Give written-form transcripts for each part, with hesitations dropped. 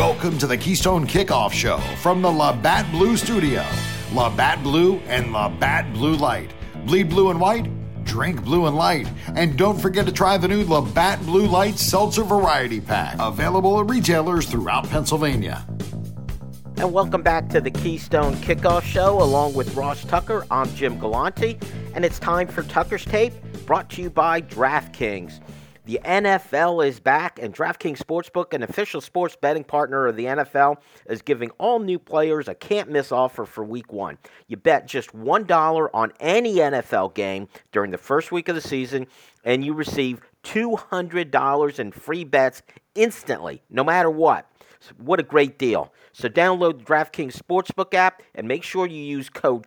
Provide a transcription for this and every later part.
Welcome to the Keystone Kickoff Show from the Labatt Blue Studio. Labatt Blue and Labatt Blue Light. Bleed blue and white, drink blue and light. And don't forget to try the new Labatt Blue Light Seltzer Variety Pack. Available at retailers throughout Pennsylvania. And welcome back to the Keystone Kickoff Show along with Ross Tucker. I'm Jim Galante, and it's time for Tucker's Tape, brought to you by DraftKings. The NFL is back, and DraftKings Sportsbook, an official sports betting partner of the NFL, is giving all new players a can't-miss offer for Week 1. You bet just $1 on any NFL game during the first week of the season, and you receive $200 in free bets instantly, no matter what. So what a great deal. So download the DraftKings Sportsbook app and make sure you use code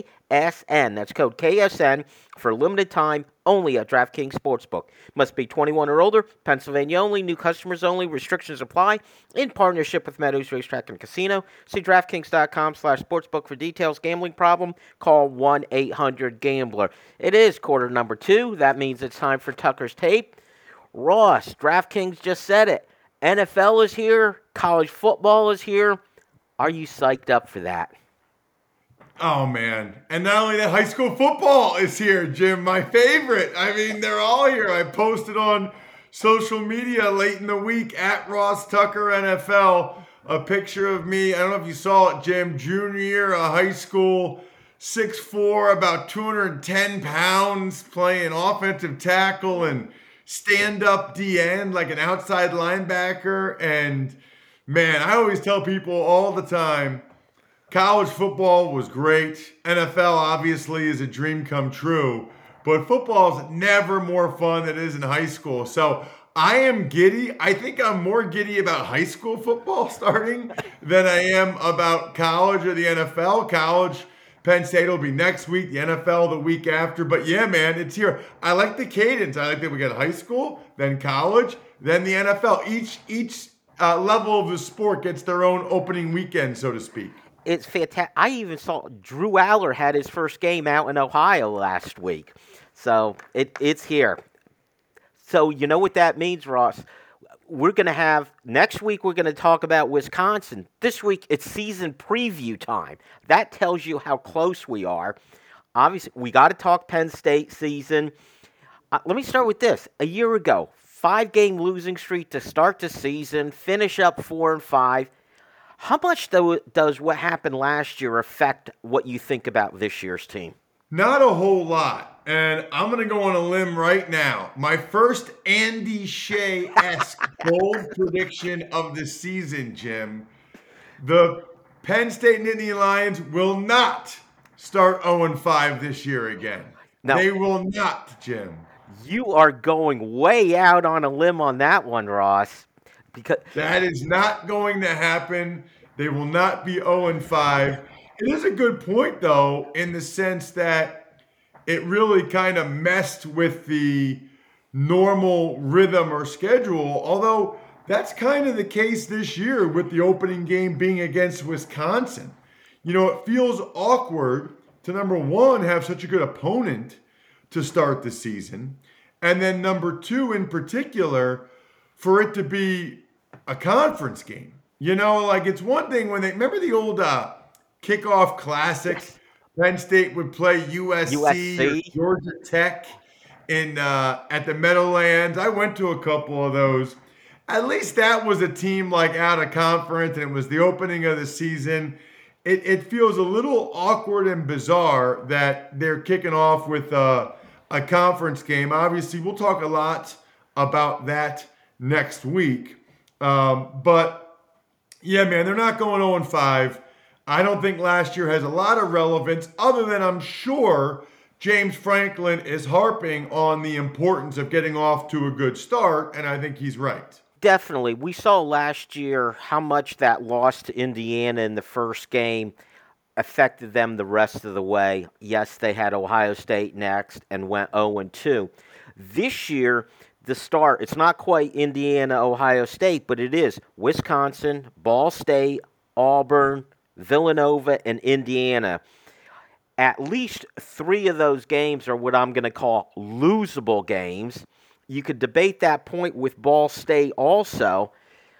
KSN. That's code KSN for a limited time only at DraftKings Sportsbook. Must be 21 or older, Pennsylvania only, new customers only, restrictions apply, in partnership with Meadows Racetrack and Casino. See DraftKings.com/sportsbook for details. Gambling problem? Call 1-800-GAMBLER. It is quarter number 2. That means it's time for Tucker's Tape. Ross, DraftKings just said it. NFL is here. College football is here. Are you psyched up for that? Oh, man. And not only that, high school football is here, Jim, my favorite. I mean, they're all here. I posted on social media late in the week at Ross Tucker NFL a picture of me. I don't know if you saw it, Jim, junior year of high school, 6'4", about 210 pounds, playing offensive tackle and stand-up D-end like an outside linebacker. And, man, I always tell people all the time, college football was great. NFL, obviously, is a dream come true. But football is never more fun than it is in high school. So I am giddy. I think I'm more giddy about high school football starting than I am about college or the NFL. College, Penn State will be next week, the NFL the week after. But yeah, man, it's here. I like the cadence. I like that we got high school, then college, then the NFL. Each level of the sport gets their own opening weekend, so to speak. It's fantastic. I even saw Drew Aller had his first game out in Ohio last week. So it's here. So you know what that means, Ross? We're going to have, next week we're going to talk about Wisconsin. This week it's season preview time. That tells you how close we are. Obviously, we got to talk Penn State season. Let me start with this. A year ago, 5-game losing streak to start the season, finish up 4-5. How much does what happened last year affect what you think about this year's team? Not a whole lot. And I'm going to go on a limb right now. My first Andy Shea-esque bold prediction of the season, Jim. The Penn State Nittany Lions will not start 0-5 this year again. Now, they will not, Jim. You are going way out on a limb on that one, Ross. Because that is not going to happen. They will not be 0-5. It is a good point, though, in the sense that it really kind of messed with the normal rhythm or schedule, although that's kind of the case this year with the opening game being against Wisconsin. You know, it feels awkward to, number one, have such a good opponent to start the season, and then number two, in particular, for it to be a conference game. You know, like it's one thing when they, remember the old kickoff classics? Penn State would play USC. Or Georgia Tech at the Meadowlands. I went to a couple of those. At least that was a team like out of conference, and it was the opening of the season. It feels a little awkward and bizarre that they're kicking off with a conference game. Obviously, we'll talk a lot about that next week. But, yeah, man, they're not going 0-5. I don't think last year has a lot of relevance, other than I'm sure James Franklin is harping on the importance of getting off to a good start, and I think he's right. Definitely. We saw last year how much that loss to Indiana in the first game affected them the rest of the way. Yes, they had Ohio State next and went 0-2. This year, the start, it's not quite Indiana, Ohio State, but it is Wisconsin, Ball State, Auburn, Villanova, and Indiana. At least 3 of those games are what I'm going to call losable games. You could debate that point with Ball State also.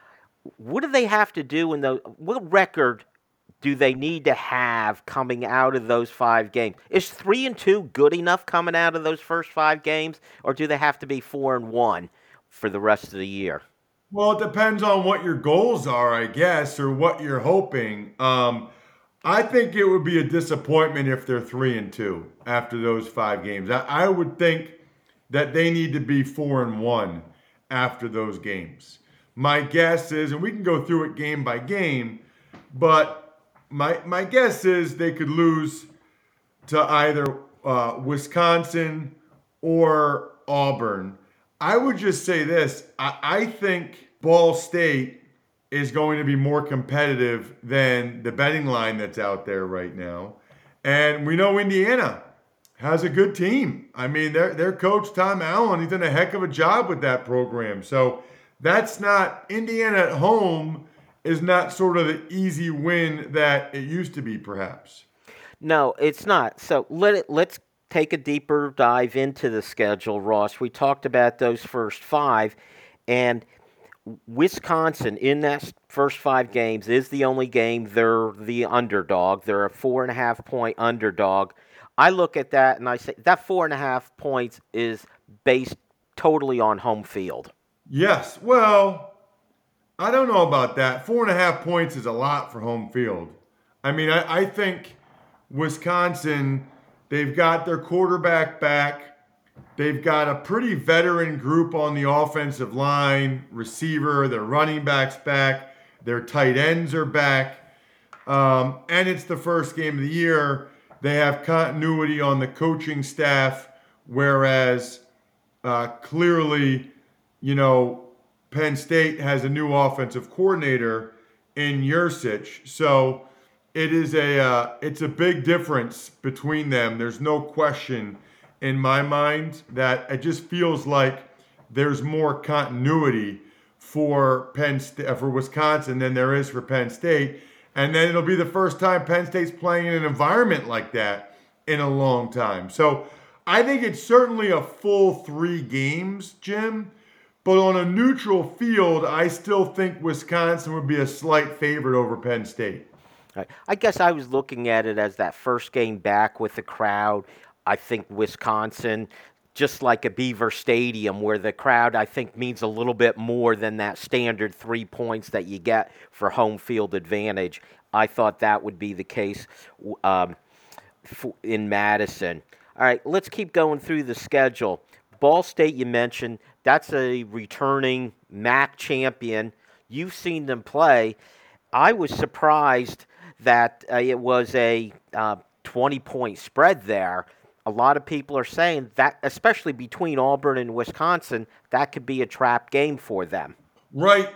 What do they have to do in the? What record do they need to have coming out of those 5 games? Is 3-2 good enough coming out of those first 5 games, or do they have to be 4-1 for the rest of the year? Well, it depends on what your goals are, I guess, or what you're hoping. I think it would be a disappointment if they're 3-2 after those 5 games. I would think that they need to be 4-1 after those games. My guess is, and we can go through it game by game, but my guess is they could lose to either Wisconsin or Auburn. I would just say this. I think Ball State is going to be more competitive than the betting line that's out there right now. And we know Indiana has a good team. I mean, their coach, Tom Allen, he's done a heck of a job with that program. So that's not, Indiana at home is not sort of the easy win that it used to be, perhaps. No, it's not. So let's take a deeper dive into the schedule, Ross. We talked about those first 5, and Wisconsin in that first 5 games is the only game they're the underdog. They're a 4.5-point underdog. I look at that and I say that 4.5 points is based totally on home field. Yes. Well, I don't know about that. 4.5 points is a lot for home field. I mean, I think Wisconsin, they've got their quarterback back. They've got a pretty veteran group on the offensive line, receiver, their running backs back, their tight ends are back. And it's the first game of the year. They have continuity on the coaching staff, whereas clearly, Penn State has a new offensive coordinator in Yurcich. So it's a big difference between them. There's no question in my mind that it just feels like there's more continuity for Wisconsin than there is for Penn State. And then it'll be the first time Penn State's playing in an environment like that in a long time. So I think it's certainly a full 3 games, Jim. But on a neutral field, I still think Wisconsin would be a slight favorite over Penn State. I guess I was looking at it as that first game back with the crowd. I think Wisconsin, just like a Beaver Stadium, where the crowd, I think, means a little bit more than that standard 3 points that you get for home field advantage. I thought that would be the case in Madison. All right, let's keep going through the schedule. Ball State, you mentioned, that's a returning MAC champion. You've seen them play. I was surprised that it was a 20-point spread there. A lot of people are saying that, especially between Auburn and Wisconsin, that could be a trap game for them. Right.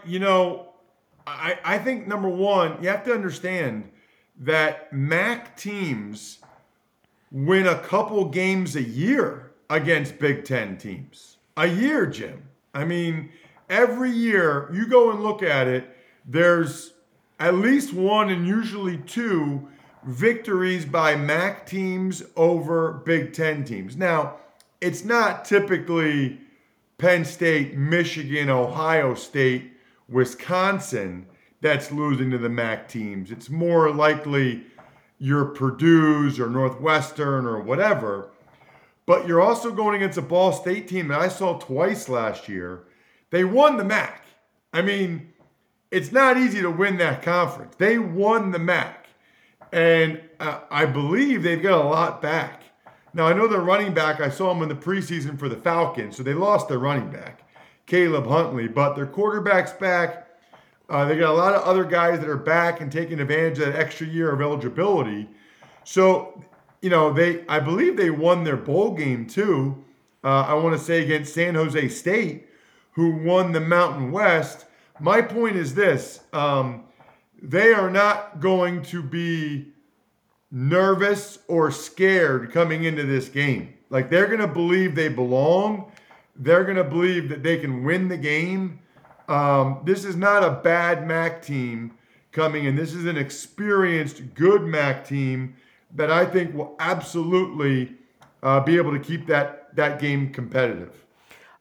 I think, number one, you have to understand that MAC teams win a couple games a year against Big Ten teams. A year, Jim. I mean, every year, you go and look at it, there's at least 1 and usually 2 victories by MAC teams over Big Ten teams. Now, it's not typically Penn State, Michigan, Ohio State, Wisconsin that's losing to the MAC teams. It's more likely your Purdue's or Northwestern or whatever. But you're also going against a Ball State team that I saw twice last year. They won the MAC. I mean, it's not easy to win that conference. They won the MAC. And I believe they've got a lot back. Now, I know their running back, I saw him in the preseason for the Falcons, so they lost their running back, Caleb Huntley. But their quarterback's back. They got a lot of other guys that are back and taking advantage of that extra year of eligibility. So, I believe they won their bowl game too. I want to say against San Jose State, who won the Mountain West. My point is this. They are not going to be nervous or scared coming into this game. Like, they're going to believe they belong. They're going to believe that they can win the game. This is not a bad MAC team coming in. This is an experienced, good MAC team that I think will absolutely be able to keep that game competitive.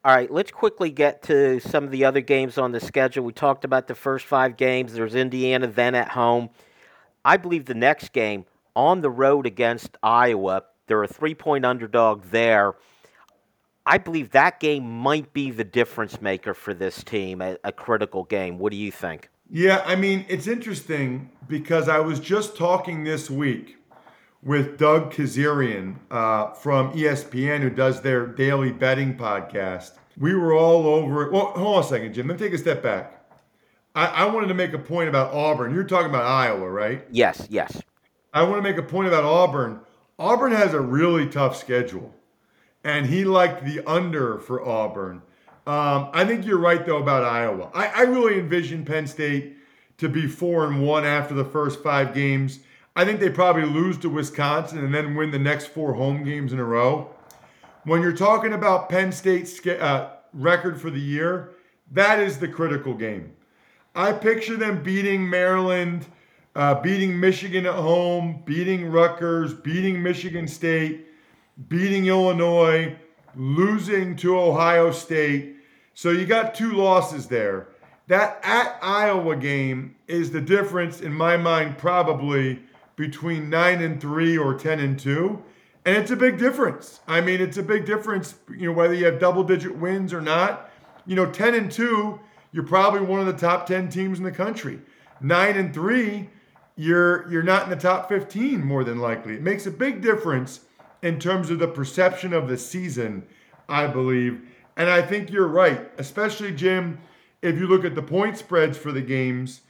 All right, let's quickly get to some of the other games on the schedule. We talked about the first 5 games. There's Indiana, then at home. I believe the next game, on the road against Iowa, they're a 3-point underdog there. I believe that game might be the difference maker for this team, a critical game. What do you think? Yeah, I mean, it's interesting because I was just talking this week with Doug Kazarian from ESPN, who does their daily betting podcast. We were all over it. Well, hold on a second, Jim. Let me take a step back. I wanted to make a point about Auburn. You're talking about Iowa, right? Yes. I want to make a point about Auburn. Auburn has a really tough schedule, and he liked the under for Auburn. I think you're right, though, about Iowa. I really envision Penn State to be 4-1 after the first 5 games. I think they probably lose to Wisconsin and then win the next 4 home games in a row. When you're talking about Penn State's record for the year, that is the critical game. I picture them beating Maryland, beating Michigan at home, beating Rutgers, beating Michigan State, beating Illinois, losing to Ohio State. So you got 2 losses there. That at Iowa game is the difference, in my mind, probably between 9-3 or 10-2. And it's a big difference. I mean, it's a big difference, whether you have double-digit wins or not. 10-2, you're probably one of the top 10 teams in the country. 9-3, you're not in the top 15 more than likely. It makes a big difference in terms of the perception of the season, I believe. And I think you're right, especially, Jim, if you look at the point spreads for the games.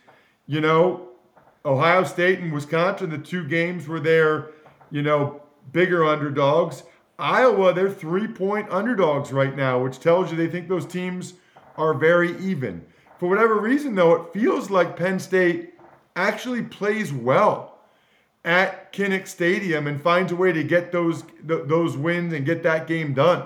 Ohio State and Wisconsin, the 2 games were their, bigger underdogs. Iowa, they're 3-point underdogs right now, which tells you they think those teams are very even. For whatever reason, though, it feels like Penn State actually plays well at Kinnick Stadium and finds a way to get those wins and get that game done.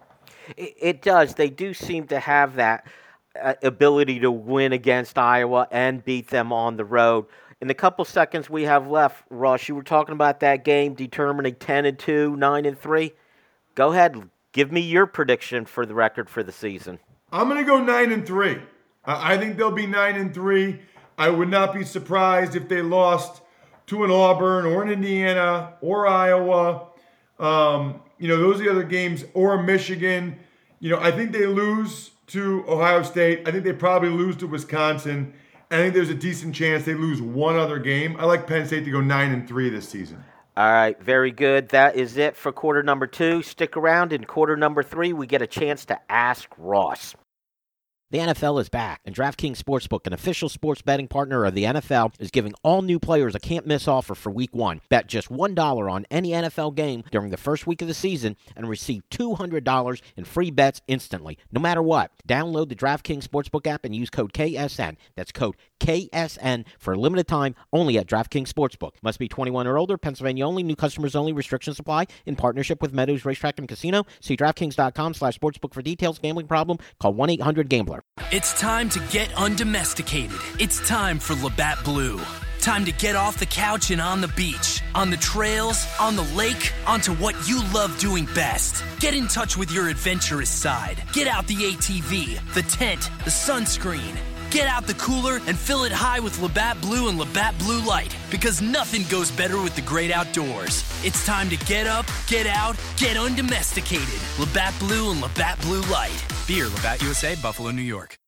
It does. They do seem to have that ability to win against Iowa and beat them on the road. In the couple seconds we have left, Ross, you were talking about that game determining 10-2, 9-3. Go ahead. Give me your prediction for the record for the season. I'm going to go 9-3. I think they'll be 9-3. I would not be surprised if they lost to an Auburn or an Indiana or Iowa. Those are the other games, or Michigan. I think they lose to Ohio State. I think they probably lose to Wisconsin. I think there's a decent chance they lose one other game. I like Penn State to go 9-3 this season. All right, very good. That is it for quarter number 2. Stick around. In quarter number 3, we get a chance to ask Ross. The NFL is back, and DraftKings Sportsbook, an official sports betting partner of the NFL, is giving all new players a can't-miss offer for Week 1. Bet just $1 on any NFL game during the first week of the season and receive $200 in free bets instantly, no matter what. Download the DraftKings Sportsbook app and use code KSN. That's code KSN for a limited time only at DraftKings Sportsbook. Must be 21 or older, Pennsylvania only, new customers only, restrictions apply, in partnership with Meadows Racetrack and Casino. See DraftKings.com/sportsbook for details. Gambling problem? Call 1-800-GAMBLER. It's time to get undomesticated. It's time for Labatt Blue. Time to get off the couch and on the beach, on the trails, on the lake, onto what you love doing best. Get in touch with your adventurous side. Get out the ATV, the tent, the sunscreen. Get out the cooler and fill it high with Labatt Blue and Labatt Blue Light, because nothing goes better with the great outdoors. It's time to get up, get out, get undomesticated. Labatt Blue and Labatt Blue Light. Beer, Labatt USA, Buffalo, New York.